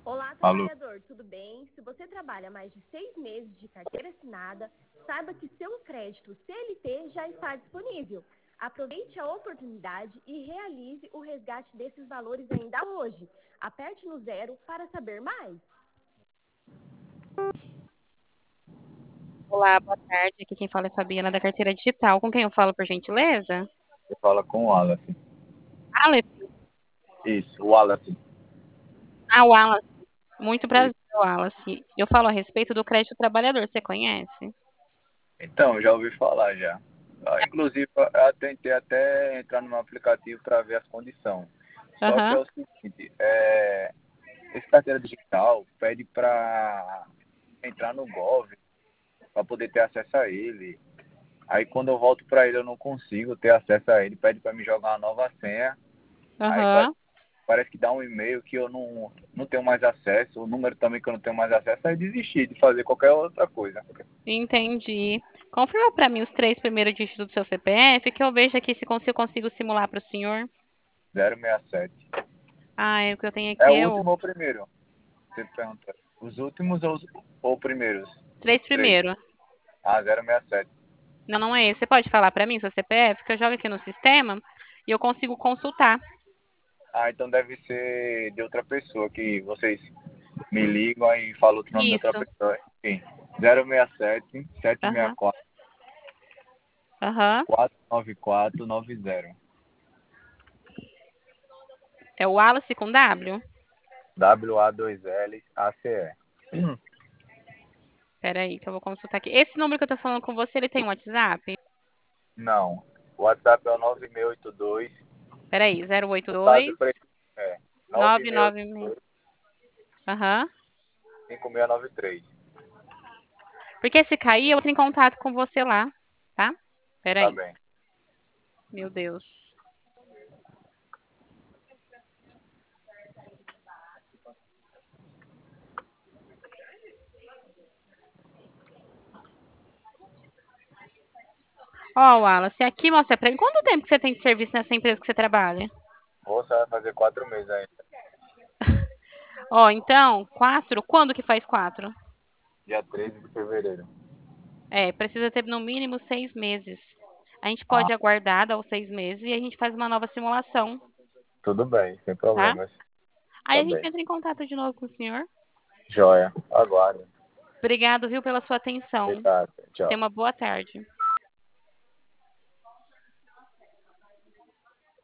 Olá, Alô? trabalhador, tudo bem? Se você trabalha mais de 6 meses de carteira assinada, saiba que seu crédito CLT já está disponível. Aproveite a oportunidade e realize o resgate desses valores ainda hoje. Aperte no 0 para saber mais. Olá, boa tarde. Aqui quem fala é Fabiana da Carteira Digital. Com quem eu falo, por gentileza? Você fala com o Wallace. Aleph. Isso, o Wallace. Wallace. Muito prazer, Isso. Wallace. Eu falo a respeito do crédito trabalhador. Você conhece? Então, já ouvi falar já. Inclusive, eu tentei até entrar no aplicativo para ver as condições. Só que é Aham. o seguinte, esse carteira digital pede para entrar no Gov, para poder ter acesso a ele. Aí quando eu volto para ele eu não consigo ter acesso a ele, pede para me jogar uma nova senha. Aí Aham. parece que dá um e-mail que eu não tenho mais acesso, o número também que eu não tenho mais acesso, aí desisti de fazer qualquer outra coisa. Entendi. Confirma para mim os 3 primeiros dígitos do seu CPF, que eu vejo aqui se eu consigo simular para o senhor. 067. O que eu tenho É aqui o é o último ou o primeiro? Você pergunta. Os últimos ou primeiros? três Três. primeiro. 067. Não, não é esse. Você pode falar para mim seu CPF, que eu jogo aqui no sistema e eu consigo consultar. Então deve ser de outra pessoa que vocês me ligam e falam outro nome de outra Isso. pessoa. Enfim, 067 Aham. 764 Aham. 49490. É o Wallace com W? WA2LACE. Peraí, que eu vou consultar aqui. Esse número que eu tô falando com você, ele tem um WhatsApp? Não. O WhatsApp é o 9682. Peraí, No caso, 082 é 996. 9682 Aham. 5693. Porque se cair, eu entro em contato com você lá, tá? Tá Peraí. bem. Meu Deus. Ó, Wallace, aqui mostra pra mim. Quanto tempo que você tem de serviço nessa empresa que você trabalha? Você vai fazer 4 meses ainda. Ó, então, 4. Quando que faz 4? Dia 13 de fevereiro. Precisa ter no mínimo 6 meses. A gente Ah, pode aguardar, dar os 6 meses e a gente faz uma nova simulação, tudo bem, sem tá? problemas. Aí Tá a gente bem. entra em contato de novo com o senhor. Joia. Aguarde. Obrigado, viu, pela sua atenção. Obrigado. Tenha Tchau. uma boa tarde.